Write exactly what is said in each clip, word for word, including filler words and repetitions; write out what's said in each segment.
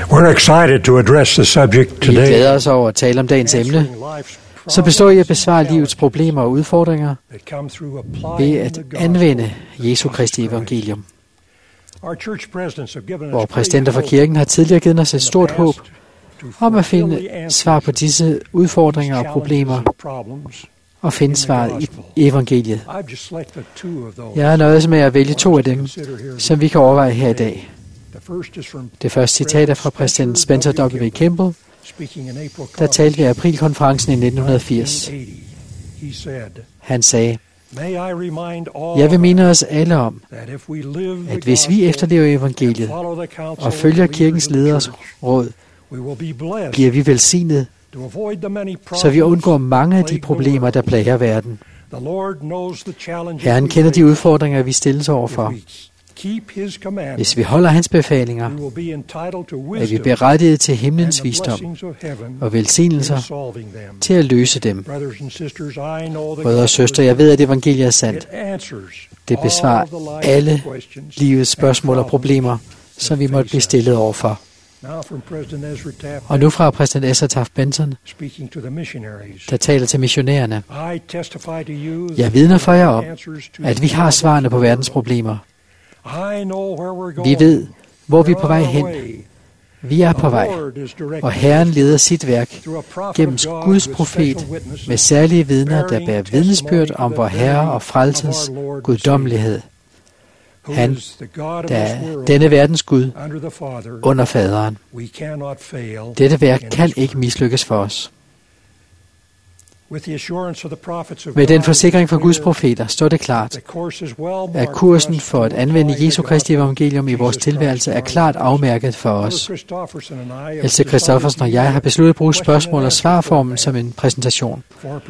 We're excited to address the subject Vi today. glæder os over at tale om dagens emne, som består i at besvare livets problemer og udfordringer ved at anvende Jesu Kristi evangelium. Vores præsidenter for kirken har tidligere givet os et stort håb om at finde svar på disse udfordringer og problemer og finde svaret i evangeliet. Jeg har nøjes med at vælge to af dem, som vi kan overveje her i dag. Det første citat er fra præsident Spencer W. Kimball, der talte ved aprilkonferencen i nitten firs. Han sagde, jeg vil minde os alle om, at hvis vi efterlever evangeliet og følger kirkens leders råd, bliver vi velsignet, så vi undgår mange af de problemer, der plager verden. Herren kender de udfordringer, vi stilles overfor. Hvis vi holder hans befalinger, er vi berettiget til himlens visdom og velsignelser til at løse dem. Brødre og søstre, jeg ved, at evangeliet er sandt. Det besvarer alle livets spørgsmål og problemer, som vi måtte blive stillet overfor. Og nu fra præsident Ezra Taft Benson, der taler til missionærerne. Jeg vidner for jer om, at vi har svarene på verdens problemer. Vi ved, hvor vi er på vej hen. Vi er på vej, og Herren leder sit værk gennem Guds profet med særlige vidner, der bærer vidnesbyrd om vor Herre og Frelsers guddommelighed. Han, der er denne verdens Gud, under faderen. Dette værk kan ikke mislykkes for os. Med den forsikring fra Guds profeter står det klart, at kursen for at anvende Jesu Kristi evangelium i vores tilværelse er klart afmærket for os. Else Christoffersen og jeg har besluttet at bruge spørgsmål- og svarformen som en præsentation.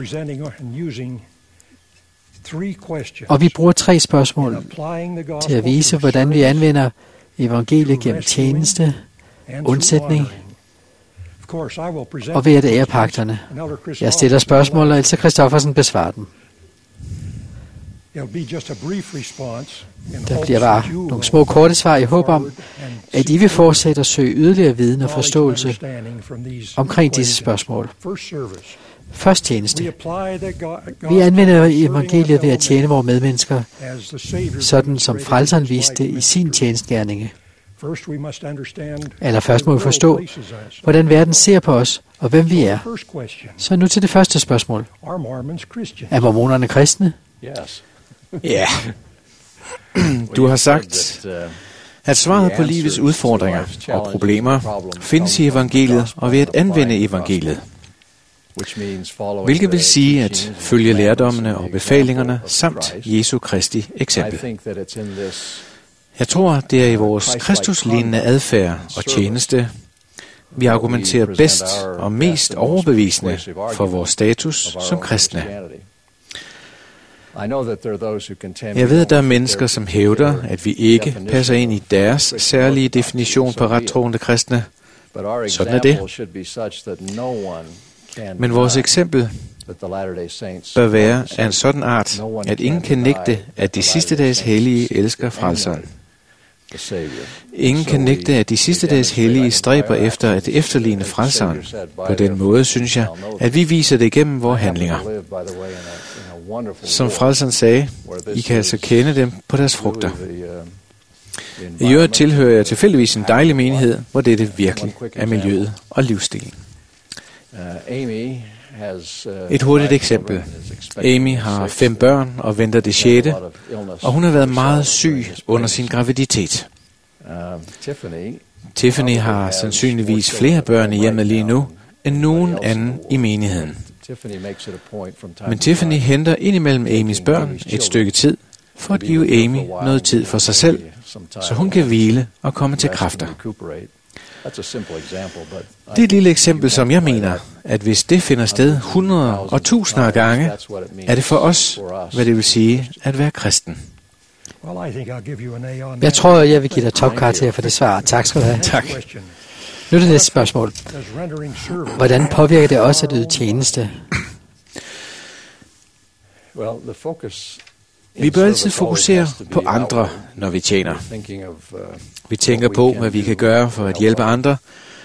Og vi bruger tre spørgsmål til at vise, hvordan vi anvender evangeliet gennem tjeneste, undsætning og ved at ære pagterne. Jeg stiller spørgsmål, og Else Christoffersen besvarer dem. Der bliver bare nogle små korte svar i håb om, at I vil fortsætte at søge yderligere viden og forståelse omkring disse spørgsmål. Først tjeneste. Vi anvender evangeliet ved at tjene vores medmennesker, sådan som frelseren viste i sin tjenestgerninge. Allerførst må vi forstå, hvordan verden ser på os, og hvem vi er. Så nu til det første spørgsmål. Er mormonerne kristne? Ja. Du har sagt, at svaret på livets udfordringer og problemer findes i evangeliet og ved at anvende evangeliet. Hvilket vil sige at følge lærdommene og befalingerne samt Jesu Kristi eksempel. Jeg tror, det er i vores kristuslignende adfærd og tjeneste, vi argumenterer bedst og mest overbevisende for vores status som kristne. Jeg ved, at der er mennesker, som hævder, at vi ikke passer ind i deres særlige definition på rettroende kristne. Sådan er det. Men vores eksempel bør være af en sådan art, at ingen kan nægte, at de sidste dages hellige elsker frelseren. Ingen kan nægte, at de sidste dages hellige stræber efter at efterligne frelseren. På den måde synes jeg, at vi viser det igennem vores handlinger. Som frelseren sagde, I kan altså kende dem på deres frugter. I øvrigt tilhører jeg tilfældigvis en dejlig menighed, hvor dette virkelig er miljøet og livsstilen. Et hurtigt eksempel. Amy har fem børn og venter det sjette, og hun har været meget syg under sin graviditet. Tiffany har sandsynligvis flere børn i hjemmet lige nu, end nogen anden i menigheden. Men Tiffany henter indimellem Amys børn et stykke tid, for at give Amy noget tid for sig selv, så hun kan hvile og komme til kræfter. Det er et lille eksempel, som jeg mener, at hvis det finder sted hundreder og tusinder af gange, er det for os, hvad det vil sige at være kristen. Jeg tror, jeg vil give dig topkarakter for det svar. Tak skal du have. Tak. Nu er det næste spørgsmål. Hvordan påvirker det også at yde tjeneste? Vi bør altid fokusere på andre, når vi tjener. Vi tænker på, hvad vi kan gøre for at hjælpe andre,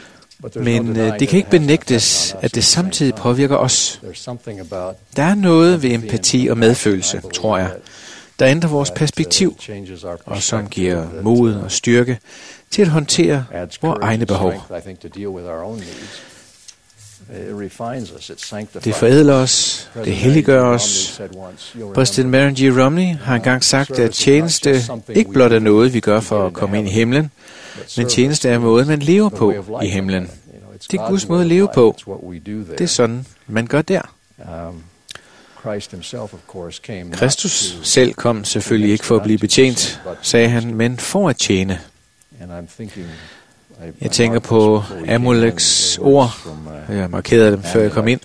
Men øh, det kan ikke benægtes, at det samtidig påvirker os. Der er noget ved empati og medfølelse, tror jeg, der ændrer vores perspektiv, og som giver mod og styrke til at håndtere vores egne behov. Det forædler os, det helliggør os. Præsident Marion G. Romney har engang sagt, at tjeneste ikke blot er noget, vi gør for at komme ind i himlen, men tjeneste er måden, man lever på i himlen. Det er Guds måde at leve på. Det er sådan, man gør der. Kristus selv kom selvfølgelig ikke for at blive betjent, sagde han, men for at tjene. Jeg tænker på Amuleks ord. Jeg markerede dem, før jeg kom ind.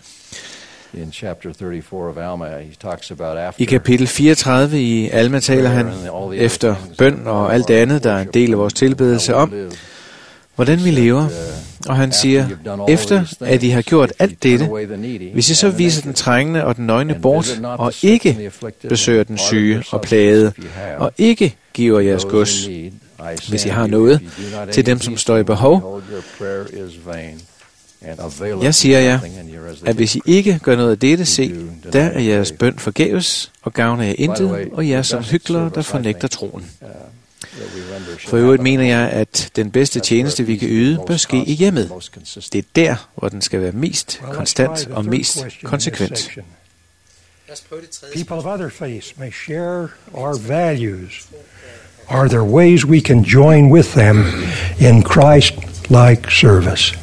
I kapitel fireogtredive i Alma taler han efter bøn og alt det andet, der er en del af vores tilbedelse, om, hvordan vi lever. Og han siger, efter at I har gjort alt dette, hvis I så viser den trængende og den nøgne bort, og ikke besøger den syge og plagede, og ikke giver jeres gods, hvis I har noget, til dem, som står i behov. Jeg siger jer, at hvis I ikke gør noget af dette, se, der er jeres bøn forgæves, og gavner jer intet, og jer som hyklere, der fornægter troen. For øvrigt mener jeg, at den bedste tjeneste, vi kan yde, bør ske i hjemmet. Det er der, hvor den skal være mest konstant og mest konsekvent. People of other faiths may share our values. Are there ways we can join with them in Christ-like service?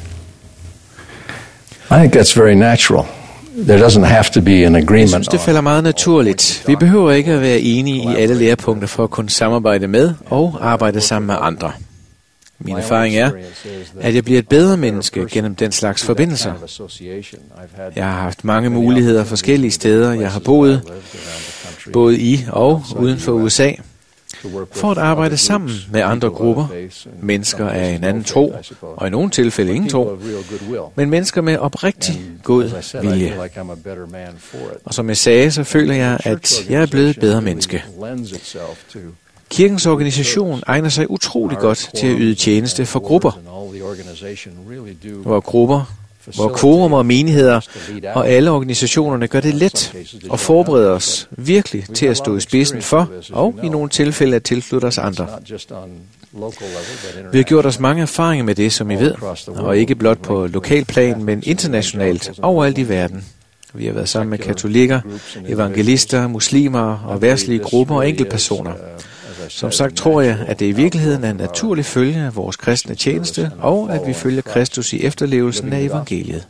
I think that's very natural. There doesn't have to be an agreement. Jeg synes, det falder meget naturligt. Vi behøver ikke at være enige i alle lærepunkter for at kunne samarbejde med og arbejde sammen med andre. Min erfaring er, at jeg bliver et bedre menneske gennem den slags forbindelser. Jeg har haft mange muligheder forskellige steder, jeg har boet, både i og uden for U S A, for at arbejde sammen med andre grupper, mennesker af en anden tro, og i nogle tilfælde ingen tro, men mennesker med oprigtig god vilje. Og som jeg sagde, så føler jeg, at jeg er blevet et bedre menneske. Kirkens organisation egner sig utrolig godt til at yde tjeneste for grupper, hvor grupper, hvor quorum og menigheder og alle organisationerne gør det let og forbereder os virkelig til at stå i spidsen for, og i nogle tilfælde at tilslutte os andre. Vi har gjort os mange erfaringer med det, som I ved, og ikke blot på lokalplan, men internationalt overalt i verden. Vi har været sammen med katolikker, evangelister, muslimer og verdslige grupper og enkeltpersoner. Som sagt tror jeg, at det i virkeligheden er en naturlig følge af vores kristne tjeneste, og at vi følger Kristus i efterlevelsen af evangeliet.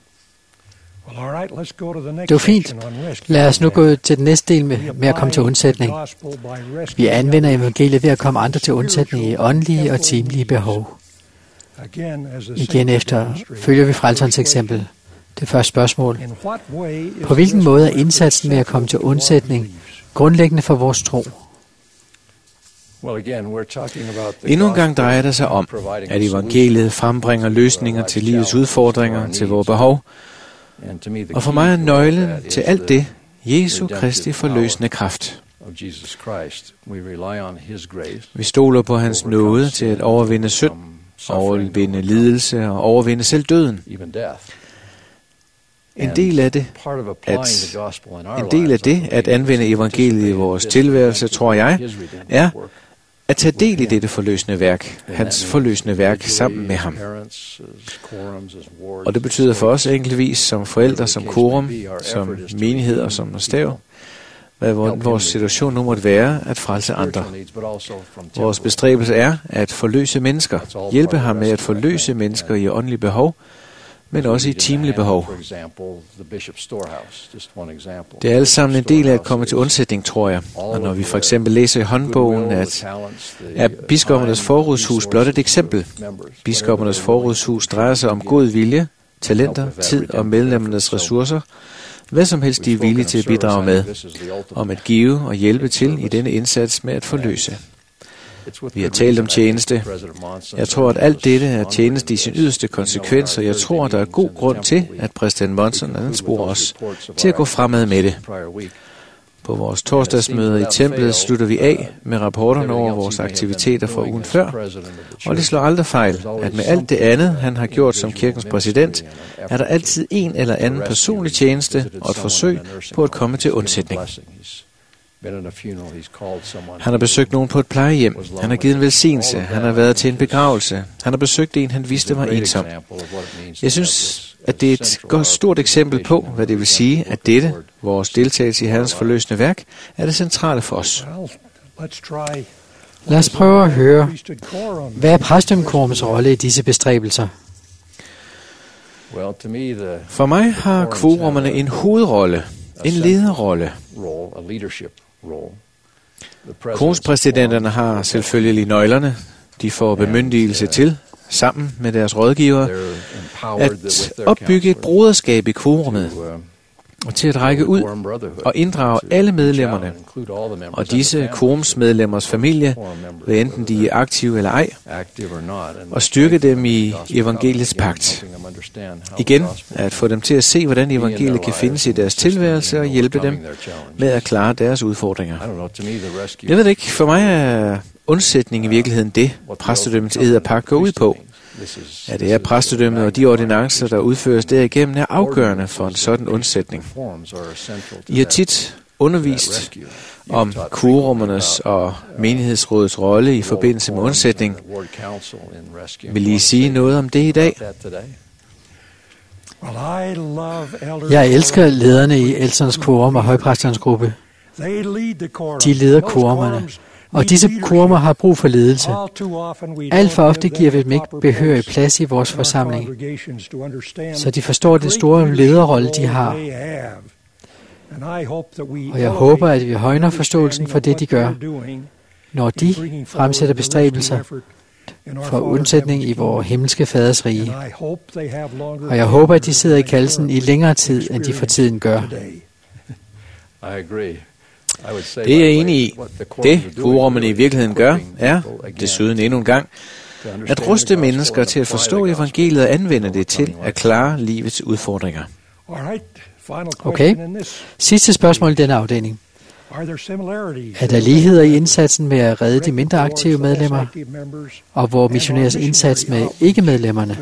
Det var fint. Lad os nu gå til den næste del med, med at komme til undsætning. Vi anvender evangeliet ved at komme andre til undsætning i åndelige og timelige behov. Igen efter følger vi frelserens eksempel. Det første spørgsmål. På hvilken måde er indsatsen med at komme til undsætning grundlæggende for vores tro? Endnu en gang drejer det sig om, at evangeliet frembringer løsninger til livets udfordringer, til vores behov. Og for mig er nøglen til alt det Jesu Kristi forløsende kraft. Vi stoler på hans nåde til at overvinde synd, overvinde lidelse og overvinde selv døden. En del af det, at, en del af det at anvende evangeliet i vores tilværelse, tror jeg, er at tage del i dette forløsende værk, hans forløsende værk sammen med ham. Og det betyder for os enkeltvis som forældre, som korum, som menighed og som stav, hvad vores situation nu måtte være, at frelse andre. Vores bestræbelse er at forløse mennesker, hjælpe ham med at forløse mennesker i åndelige behov, men også i timelige behov. Det er alle sammen en del af at komme til undsætning, tror jeg. Og når vi for eksempel læser i håndbogen, at er biskoppernes forrådshus blot et eksempel. Biskoppernes forrådshus drejer sig om god vilje, talenter, tid og medlemmernes ressourcer, hvad som helst de er villige til at bidrage med, om at give og hjælpe til i denne indsats med at forløse. Vi har talt om tjeneste. Jeg tror, at alt dette er tjeneste i sin yderste konsekvens, og jeg tror, der er god grund til, at præsident Monson ansporer os til at gå fremad med det. På vores torsdagsmøder i templet slutter vi af med rapporterne over vores aktiviteter fra ugen før, og det slår aldrig fejl, at med alt det andet, han har gjort som kirkens præsident, er der altid en eller anden personlig tjeneste og et forsøg på at komme til undsætning. Han har besøgt nogen på et plejehjem. Han har givet en velsignelse. Han har været til en begravelse. Han har besøgt en, han vidste var ensom. Jeg synes, at det er et godt stort eksempel på, hvad det vil sige, at dette, vores deltagelse i Herrens forløsende værk, er det centrale for os. Lad os prøve at høre, hvad er præstedømmekorumets rolle i disse bestræbelser? For mig har kvorumerne en hovedrolle, en lederrolle. Korumspræsidenterne har selvfølgelig nøglerne. De får bemyndigelse til, sammen med deres rådgivere, at opbygge et broderskab i kvorummet, og til at række ud og inddrage alle medlemmerne, og disse kvorumsmedlemmers familie, hvad enten de er aktive eller ej, og styrke dem i evangeliets pagt. Igen, at få dem til at se, hvordan evangeliet kan findes i deres tilværelse, og hjælpe dem med at klare deres udfordringer. Jeg ved ikke, for mig er undsætning i virkeligheden det, præstedømmets ed og pagt går ud på. At det er præstedømmet og de ordinancer, der udføres derigennem, er afgørende for en sådan undsætning. I har tit undervist om kvorummernes og menighedsrådets rolle i forbindelse med undsætning. Vil I sige noget om det i dag? Jeg elsker lederne i ældsternes korum og højpræsternes gruppe. De leder korummerne. Og disse korummer har brug for ledelse. Alt for ofte giver vi dem ikke behørig plads i vores forsamling, så de forstår den store lederrolle, de har. Og jeg håber, at vi højner forståelsen for det, de gør, når de fremsætter bestræbelser for undsætning i vores himmelske faders rige. Og jeg håber, at de sidder i kaldelsen i længere tid, end de for tiden gør. Det er jeg enig i. Det, kvorummerne i virkeligheden gør, er, desuden endnu en gang, at ruste mennesker til at forstå evangeliet og anvende det til at klare livets udfordringer. Okay. Sidste spørgsmål i denne afdeling. Er der ligheder i indsatsen med at redde de mindre aktive medlemmer, og hvor missionærs indsats med ikke-medlemmerne?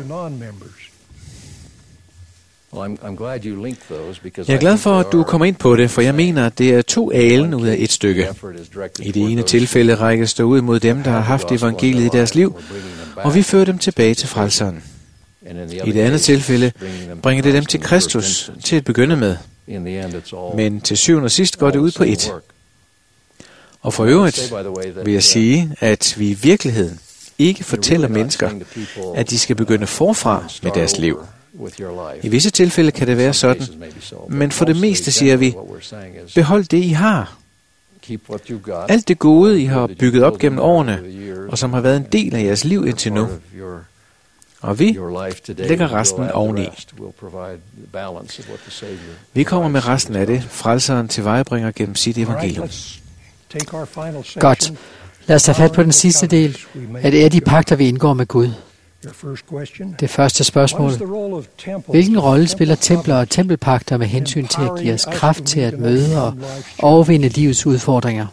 Jeg er glad for, at du kommer ind på det, for jeg mener, at det er to alen ud af et stykke. I det ene tilfælde rækkes der ud mod dem, der har haft evangeliet i deres liv, og vi fører dem tilbage til frelseren. I det andet tilfælde bringer det dem til Kristus til at begynde med. Men til syvende og sidst går det ud på et. Og for øvrigt vil jeg sige, at vi i virkeligheden ikke fortæller mennesker, at de skal begynde forfra med deres liv. I visse tilfælde kan det være sådan, men for det meste siger vi, behold det, I har. Alt det gode, I har bygget op gennem årene, og som har været en del af jeres liv indtil nu. Og vi lægger resten oveni. Vi kommer med resten af det, frelseren tilvejebringer gennem sit evangelium. Godt. Lad os tage fat på den sidste del, at det er de pagter, vi indgår med Gud. Det første spørgsmål. Hvilken rolle spiller templer og tempelpagter med hensyn til at give os kraft til at møde og overvinde livets udfordringer?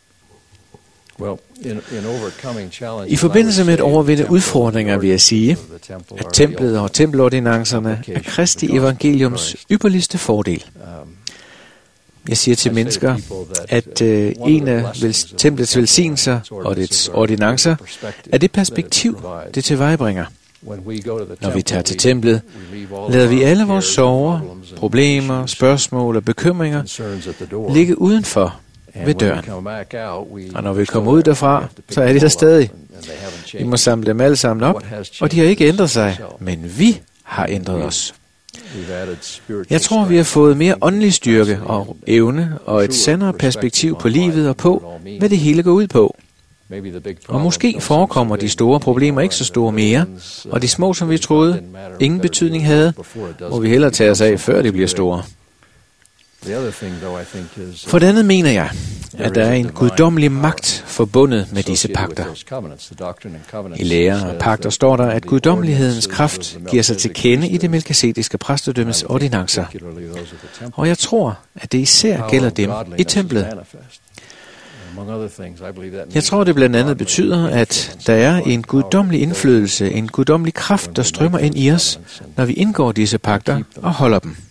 I forbindelse med at overvinde udfordringer vil jeg sige, at templet og tempelordinancerne er Kristi evangeliums ypperligste fordel. Jeg siger til mennesker, at øh, en af vel, templets velsignelser og dets ordinancer er det perspektiv, det tilvejebringer. Når vi tager til templet, lader vi alle vores sorger, problemer, spørgsmål og bekymringer ligge udenfor ved døren. Og når vi kommer ud derfra, så er de der stadig. Vi må samle dem alle sammen op, og de har ikke ændret sig, men vi har ændret os. Jeg tror, vi har fået mere åndelig styrke og evne og et sandere perspektiv på livet og på, hvad det hele går ud på. Og måske forekommer de store problemer ikke så store mere, og de små, som vi troede, ingen betydning havde, må vi hellere tage os af, før de bliver store. For det andet mener jeg, at der er en guddommelig magt forbundet med disse pagter. I lære og pagter står der, at guddommelighedens kraft giver sig til kende i det melkizediske præstedømmes ordinancer. Og jeg tror, at det især gælder dem i templet. Jeg tror, det blandt andet betyder, at der er en guddommelig indflydelse, en guddommelig kraft, der strømmer ind i os, når vi indgår disse pagter og holder dem.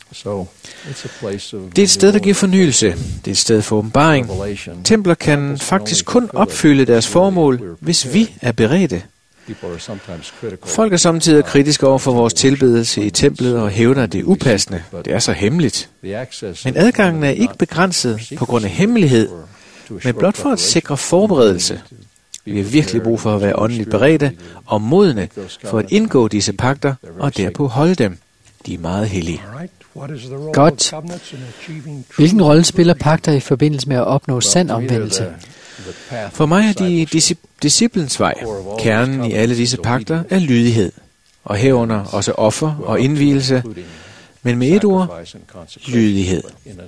Det er et sted, der giver fornyelse. Det er et sted for åbenbaring. Templer kan faktisk kun opfylde deres formål, hvis vi er beredte. Folk er samtidig kritiske over for vores tilbedelse i templet og hævder, at det er upassende. Det er så hemmeligt. Men adgangen er ikke begrænset på grund af hemmelighed, men blot for at sikre forberedelse. Vi har virkelig brug for at være åndeligt beredte og modne for at indgå disse pagter og derpå holde dem. De er meget hellige. Godt. Hvilken rolle spiller pagter i forbindelse med at opnå sand omvendelse? For mig er de disciplens vej. Kernen i alle disse pagter er lydighed, og herunder også offer og indvielse, men med et ord, lydighed.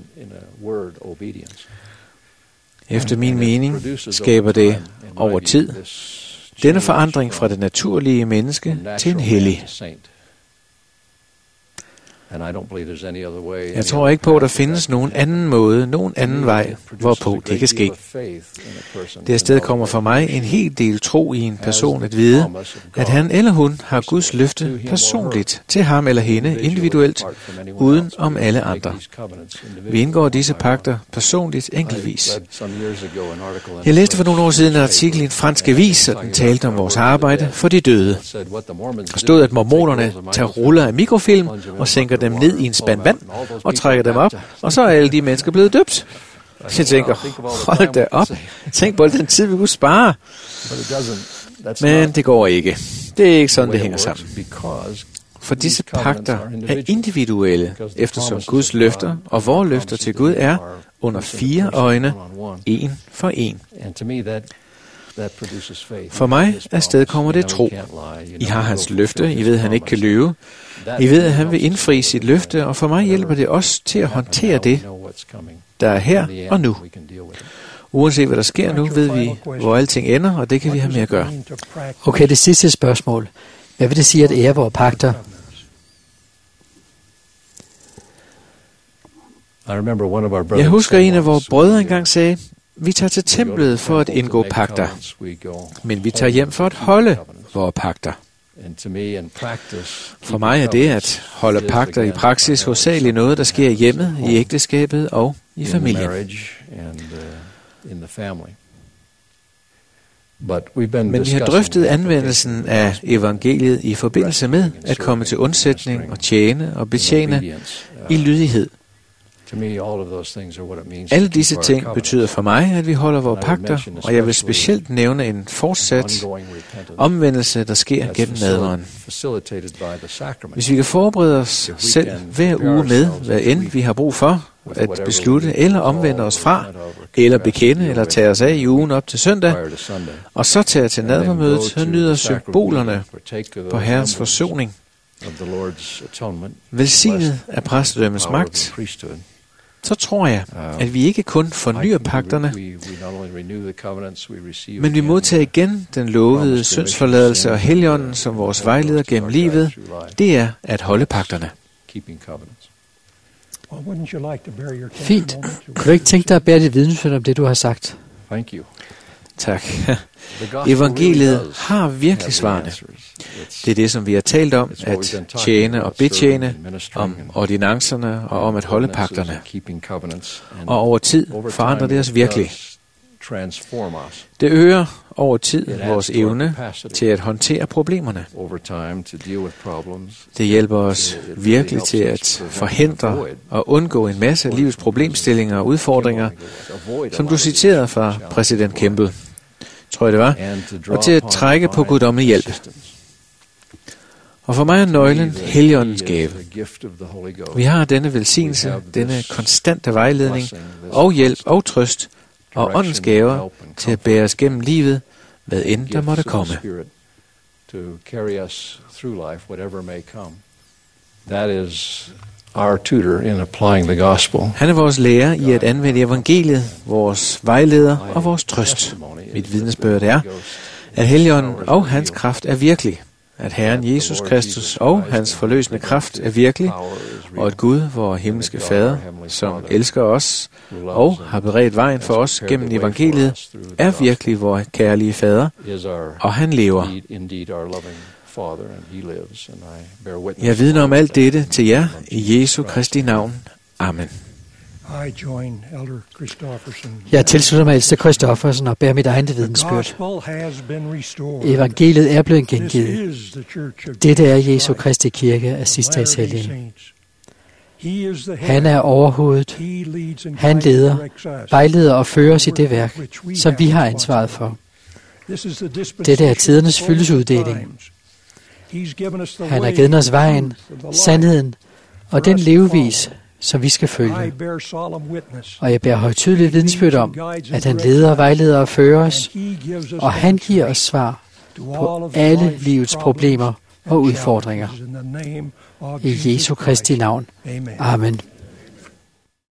Efter min mening skaber det over tid denne forandring fra det naturlige menneske til en hellig. Jeg tror ikke på, at der findes nogen anden måde, nogen anden vej, hvorpå det kan ske. Det sted kommer for mig en hel del tro i en person at vide, at han eller hun har Guds løfte personligt til ham eller hende individuelt, uden om alle andre. Vi indgår disse pagter personligt enkeltvis. Jeg læste for nogle år siden en artikel i en fransk avis, og den talte om vores arbejde for de døde. Der stod, at mormonerne tager ruller af mikrofilm og sænker dem ned i en spand vand og trækker dem op, og så er alle de mennesker blevet døbt. Jeg tænker, hold da op. Tænk på den tid, vi kunne spare. Men det går ikke. Det er ikke sådan, det hænger sammen. For disse pagter er individuelle, eftersom Guds løfter og vores løfter til Gud er under fire øjne, en for en. For mig afstedkommer det tro. I har hans løfte, I ved, at han ikke kan lyve. I ved, at han vil indfri sit løfte, og for mig hjælper det os til at håndtere det, der er her og nu. Uanset hvad der sker nu, ved vi, hvor alting ender, og det kan vi have med at gøre. Okay, det sidste spørgsmål. Hvad vil det sige at ære vores pagter? Jeg husker, en af vores brødre engang sagde, vi tager til templet for at indgå pagter, men vi tager hjem for at holde vores pagter. For mig er det at holde pagter i praksis hovedsageligt noget, der sker i hjemmet, i ægteskabet og i familien. Men vi har drøftet anvendelsen af evangeliet i forbindelse med at komme til undsætning og tjene og betjene i lydighed. Alle disse ting betyder for mig, at vi holder vores pagter, og jeg vil specielt nævne en fortsat omvendelse, der sker gennem nadveren. Hvis vi kan forberede os selv hver uge med, hvad end vi har brug for, at beslutte eller omvende os fra, eller bekende eller tage os af i ugen op til søndag, og så tage til nadvermødet og nyder symbolerne på Herrens forsoning, velsignet af præstedømmens magt, så tror jeg, at vi ikke kun fornyer pagterne, men vi modtager igen den lovede syndsforladelse og Helligånden som vores vejleder gennem livet. Det er at holde pagterne. Fint. Kunne du ikke tænke dig at bære dit vidnesbyrd om det, du har sagt? Tak. Evangeliet har virkelig svarene. Det er det, som vi har talt om, at tjene og betjene, om ordinancerne og om at holde pagterne. Og over tid forandrer det os virkelig. Det øger over tid vores evne til at håndtere problemerne. Det hjælper os virkelig til at forhindre og undgå en masse af livets problemstillinger og udfordringer, som du citerede fra præsident Kimball, tror jeg det var, og til at trække på guddommelig hjælp. Og for mig er nøglen Helligåndens gave. Vi har denne velsignelse, denne konstante vejledning og hjælp og trøst og åndens gaver til at bære os gennem livet, hvad end der måtte komme. our tutor in applying the gospel. Han er vores lærer i at anvende evangeliet, vores vejleder og vores trøst. Mit vidnesbyrd er, at Helligånden og hans kraft er virkelig, at Herren Jesus Kristus og hans forløsende kraft er virkelig, og at Gud, vor himmelske Fader, som elsker os og har beredt vejen for os gennem evangeliet, er virkelig vor kærlige Fader, og han lever. Jeg vidner om alt dette til jer i Jesu Kristi navn. Amen. Jeg tilslutter mig ældste Kristoffersen og bærer mit eget vidnesbyrd. Evangeliet er blevet gengivet. Dette er Jesu Kristi kirke af sidstedags hellige. Han er overhovedet. Han leder, vejleder og fører os i det værk, som vi har ansvaret for. Dette er tidernes fyldesuddeling. Han har givet os vejen, sandheden og den levevis, som vi skal følge. Og jeg bærer højtideligt vidnesbyrd om, at han leder, vejleder og fører os, og han giver os svar på alle livets problemer og udfordringer. I Jesu Kristi navn. Amen.